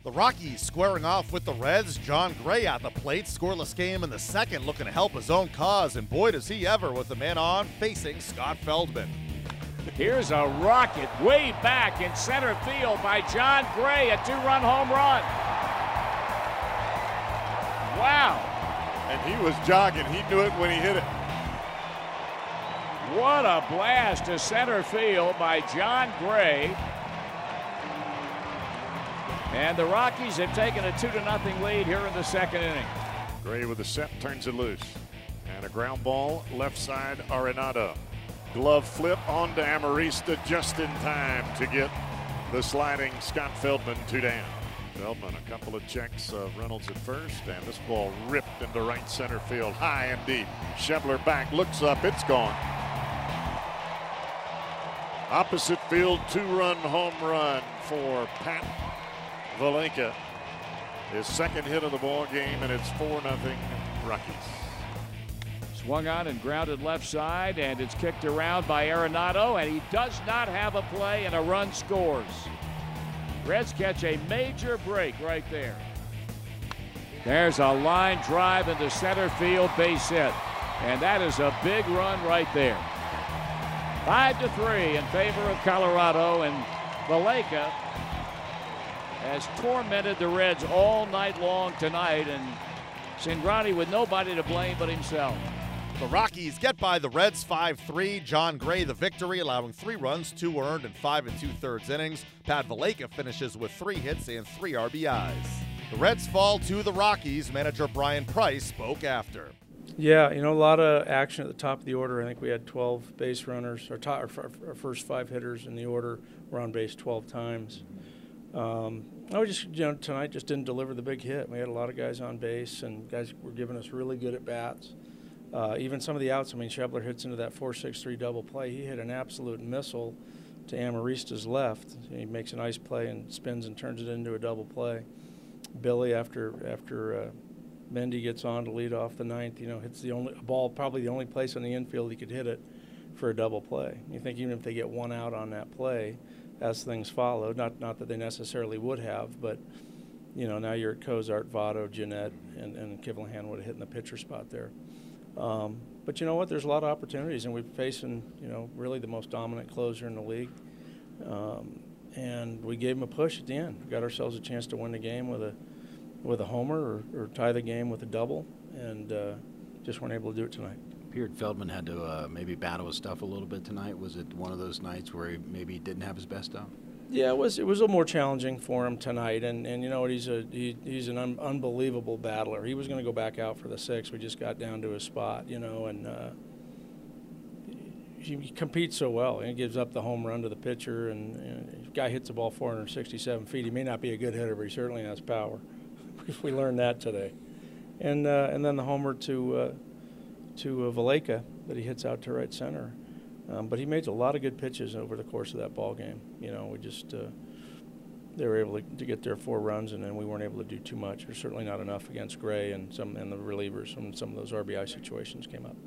The Rockies squaring off with the Reds. Jon Gray at the plate. Scoreless game in the second, looking to help his own cause, and boy does he ever with the man on, facing Scott Feldman. Here's a rocket way back in center field by Jon Gray, a two-run home run. Wow. And he was jogging. He knew it when he hit it. What a blast to center field by Jon Gray. And the Rockies have taken a 2-0 lead here in the second inning. Gray with a set turns it loose. And a ground ball left side Arenado. Glove flip onto Amarista just in time to get the sliding Scott Feldman 2 down. Feldman a couple of checks of Reynolds at first, and this ball ripped into right center field, high and deep. Schebler back, looks up, it's gone. Opposite field, 2-run home run for Pat Valaika. His second hit of the ball game, and it's 4-0 Rockies. Swung on and grounded left side, and it's kicked around by Arenado, and he does not have a play, and a run scores. Reds catch a major break right there. There's a line drive into center field, base hit, and that is a big run right there. 5-3 in favor of Colorado, and Valaika has tormented the Reds all night long tonight, and Cingrani with nobody to blame but himself. The Rockies get by the Reds 5-3. Jon Gray the victory, allowing 3 runs, 2 earned in 5 2/3 innings. Pat Valaika finishes with 3 hits and 3 RBIs. The Reds fall to the Rockies. Manager Brian Price spoke after. Yeah, you know, a lot of action at the top of the order. I think we had 12 base runners. Our first 5 hitters in the order were on base 12 times. Tonight just didn't deliver the big hit. We had a lot of guys on base, and guys were giving us really good at bats. Even some of the outs, I mean, Schebler hits into that 4-6-3 double play. He hit an absolute missile to Amarista's left. He makes a nice play and spins and turns it into a double play. Billy, after Mendy gets on to lead off the ninth, you know, hits the only ball, probably the only place on the infield he could hit it for a double play. You think even if they get 1 out on that play, as things follow, not that they necessarily would have, but you know, now you're at Cozart, Votto, Jeanette, and Kivlehan would have hit in the pitcher spot there. But you know what? There's a lot of opportunities, and we're facing, you know, really the most dominant closer in the league. And we gave him a push at the end. We got ourselves a chance to win the game with a homer or tie the game with a double, and just weren't able to do it tonight. Appeared Feldman had to maybe battle his stuff a little bit tonight. Was it one of those nights where he maybe didn't have his best stuff? Yeah, it was a little more challenging for him tonight, and you know what, he's an unbelievable battler. He was going to go back out for the 6th. We just got down to his spot, you know, and he competes so well. He gives up the home run to the pitcher, and the guy hits the ball 467 feet. He may not be a good hitter, but he certainly has power. We learned that today, and then the homer to Valaika that he hits out to right center. But he made a lot of good pitches over the course of that ball game. You know, we just they were able to get their 4 runs, and then we weren't able to do too much. Or certainly not enough against Gray and the relievers when some of those RBI situations came up.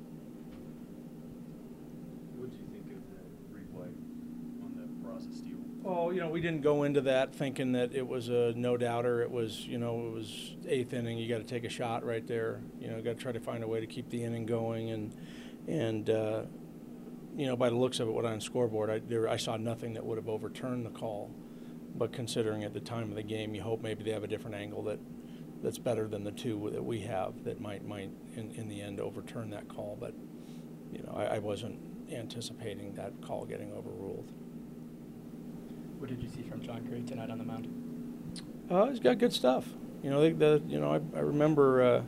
What did you think of the replay on the process steal? Oh, you know, we didn't go into that thinking that it was a no-doubter. It was, you know, it was 8th inning. You got to take a shot right there. You know, got to try to find a way to keep the inning going, and you know, by the looks of it, what on the scoreboard, I saw nothing that would have overturned the call. But considering at the time of the game, you hope maybe they have a different angle that's better than the 2 that we have that might in the end overturn that call. But you know, I wasn't anticipating that call getting overruled. What did you see from Jon Gray tonight on the mound? He's got good stuff. You know, I remember.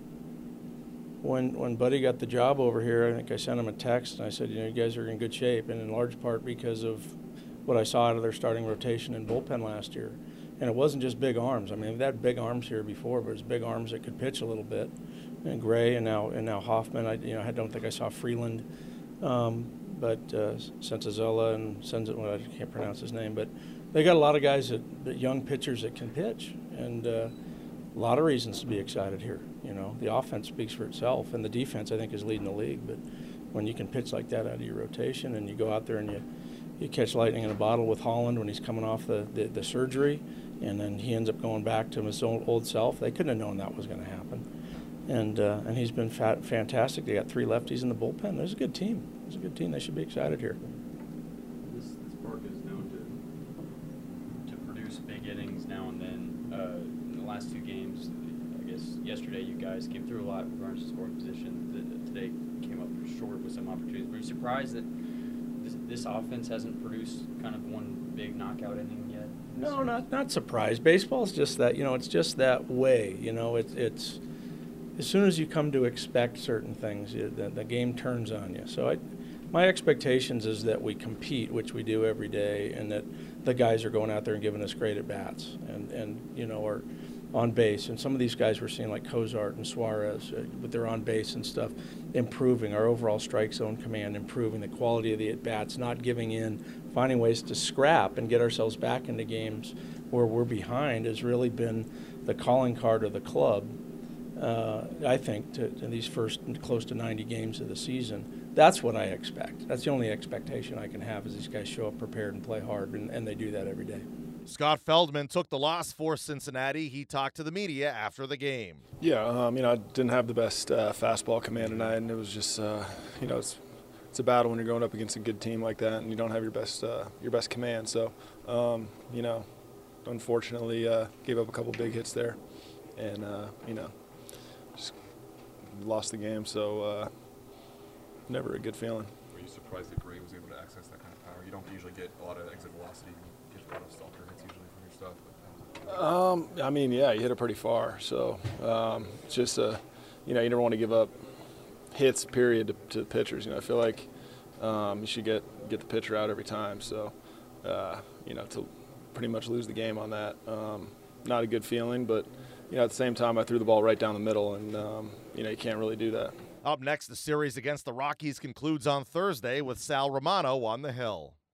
When Buddy got the job over here, I think I sent him a text and I said, you know, you guys are in good shape, and in large part because of what I saw out of their starting rotation and bullpen last year. And it wasn't just big arms. I mean, they've had big arms here before, but it's big arms that could pitch a little bit. And Gray and now Hoffman. I don't think I saw Freeland, but Senzatella and I can't pronounce his name, but they got a lot of guys that young pitchers that can pitch, and a lot of reasons to be excited here. You know, the offense speaks for itself, and the defense, I think, is leading the league. But when you can pitch like that out of your rotation, and you go out there and you catch lightning in a bottle with Holland when he's coming off the surgery, and then he ends up going back to his old self. They couldn't have known that was going to happen. And he's been fantastic. They got 3 lefties in the bullpen. There's a good team. There's a good team. They should be excited here. This park is known to produce big innings now and then. In the last 2 games, I guess yesterday you guys came through a lot with runners in scoring position. Today came up short with some opportunities. Were you surprised that this offense hasn't produced kind of one big knockout inning yet? No, not surprised. Baseball's just that, it's just that way. It's as soon as you come to expect certain things, the game turns on you. So my expectations is that we compete, which we do every day, and that the guys are going out there and giving us great at-bats and are on base. And some of these guys we're seeing, like Cozart and Suarez, with their on base and stuff, improving our overall strike zone command, improving the quality of the at-bats, not giving in, finding ways to scrap and get ourselves back into games where we're behind has really been the calling card of the club. I think, in these first close to 90 games of the season. That's what I expect. That's the only expectation I can have, is these guys show up prepared and play hard, and they do that every day. Scott Feldman took the loss for Cincinnati. He talked to the media after the game. Yeah, I didn't have the best fastball command tonight, and it was just, it's a battle when you're going up against a good team like that, and you don't have your best command. So, unfortunately, gave up a couple big hits there, and just lost the game. So, never a good feeling. Were you surprised that Gray was able to access that kind of power? You don't usually get a lot of exit velocity. You get a lot of stalker hits usually from your stuff. But, yeah, you hit it pretty far. So, it's just you never want to give up hits, period, to the pitchers. I feel like you should get the pitcher out every time. So, to pretty much lose the game on that, not a good feeling. But, at the same time, I threw the ball right down the middle, and, you can't really do that. Up next, the series against the Rockies concludes on Thursday with Sal Romano on the hill.